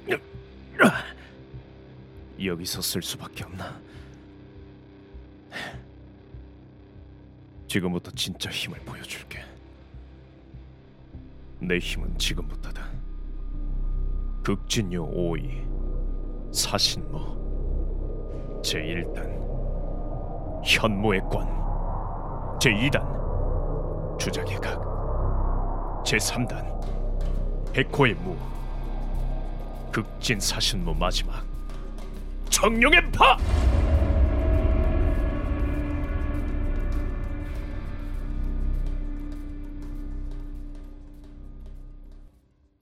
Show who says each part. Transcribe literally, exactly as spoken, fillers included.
Speaker 1: 여기서 쓸 수밖에 없나? 지금부터 진짜 힘을 보여줄게. 내 힘은 지금부터다. 극진요 오이 사신모 제일 단 현모의 권 제이 단 주작의 각 제삼 단 백호의 무 극진 사신모 마지막 청룡의 파!